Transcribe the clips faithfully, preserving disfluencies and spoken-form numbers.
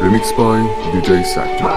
Remix by دی جی سکتور.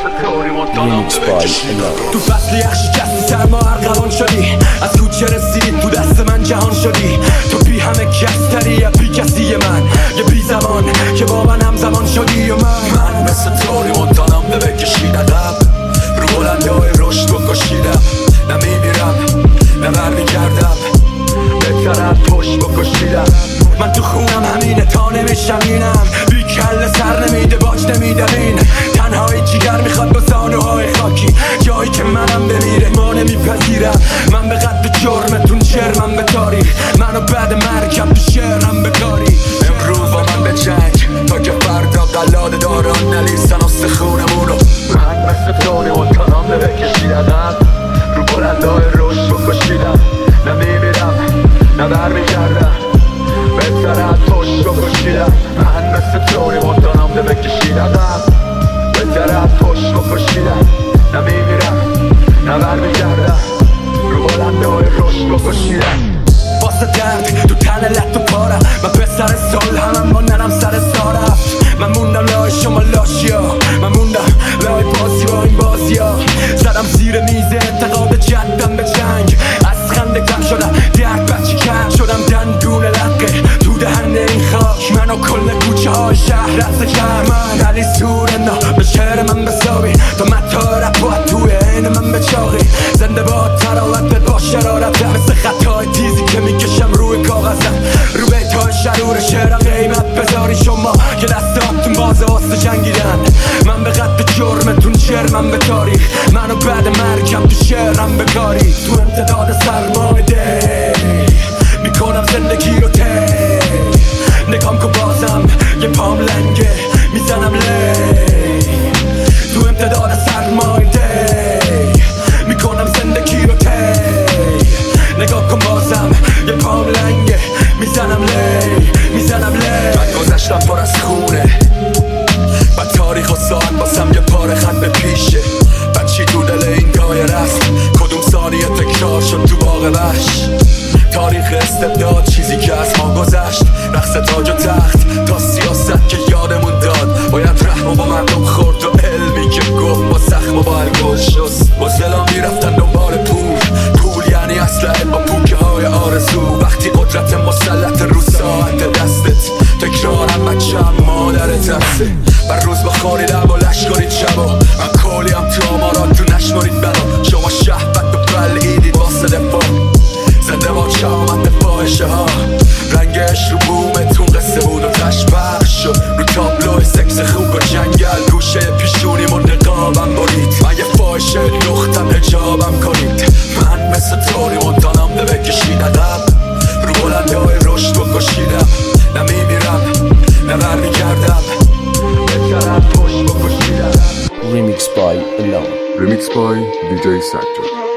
Remix by تو فصل یخ شکستی سرما ارغوان شدی، از کوچه رسیدی تو دست من جهان شدی. تو بی همه کستری یا بی کسی من، یه بی زمان که با من همزمان شدی. و من من مثل توری منتانم به بکشید عقب، رو بلنده های رشد و کشیدم. نه میمیرم نه برمیگردم، بهتر از پشت بکشیدم. من تو خونم همینه تا نمیشمینم، بی کل سر نمیده باج نمیدم. این تنهایی جیگر میخواد با زانوهای خاکی، جایی که منم بمیره ما نمیپذیرم. من به قد جرمتون چرمم به تاریخ، منو بعد مرگم تو شعرم بکاری. امروز با من به جنگ تا که فردا قلاده داران نلیسن استخونمونو. من مثل تونی منتانم به بکشید عقب، رو بلنده های رشد بکشیدم. نه میمیرم نه برمیگردم، بهتر از پشت بکشیدم. من مثل توری منتانم ده بکشید عقب، بهتر از پشت بکشیدم. نه میمیرم نه برمیگردم، رو بلنده های رشد بکشیدم. واسه درد تو تن لط و پارم، من پسر سال همم با ننم سر سارم. من موندم لای شما لاشیا، من موندم لای بازی با این بازی ها. زدم زیر میز اعتقاد جدم به جنگ، از خنده کم شدم درد بچی کم شدم. دندون لقه تو دهن این خاک، من و کل کوچه های شهر رفت کرد. من علی سورنا به شهر من بسابی، تا متا رپ و توی عین من بچاقی. زنده با تراوت با شرارتم، مثل خطای تیزی که میکشم روی کاغذم. رو بیت های شرور شعرم قیمت بذاری شما که دستاتون بازه واسه جنگیدن. من به قد جرمتون چرمم به تاریخ، منو بعد مرگم تو شعرم بکاری. تو امتداد سرمایده میکنم زندگی رو تی، نگام کن بازم یه پام لنگه میزنم لی. تو امتداد سرمایده میکنم زندگی رو تی، نگاه کن بازم یه پام لنگه میزنم لی میزنم لی. من گذشتم پر از خونه، بعد تاریخ و ساعت باسم یه پاره خط به پیشه. بعد چی تو دل این گایه رست، کدوم ثانیه تکرار شد تو باغ وحش. تاریخ استبداد چیزی که از ما گذشت، رقص تاج و تخت تا سیاست که یادمون داد. باید رحم و با مردم خورد و علمی که گفت با زخم و با الگل شست. با سلام میرفتن دنبال پول، پول یعنی اسلحه با پوکه های آرزو. وقتی قدرت مسلط رو ساعت دستت، تکرارم بچه هم مادر ترسه. بر روز بخوری لب و لش کنید شبا، من کلی هم تو آمارات تو نشمارید بلا. شما شهبت و بلعیدید واسه دفاع، زنده با شامت فاحشه ها. رنگش رو بومتون قصه بود و تشبه شد، رو تابلوی سکس خوب و جنگل. گوشه پیشونی و نقابم برید، من یه فاحشه لختم حجابم کنید. من مثل توری منتانم ده بکشید عقب، رو بلنده های رشد و کشیدم. نه میمیرم نه برمیگردم، بهتر از پشت بکشیدم. Remix by Alone. Remix by دی جی سکتور.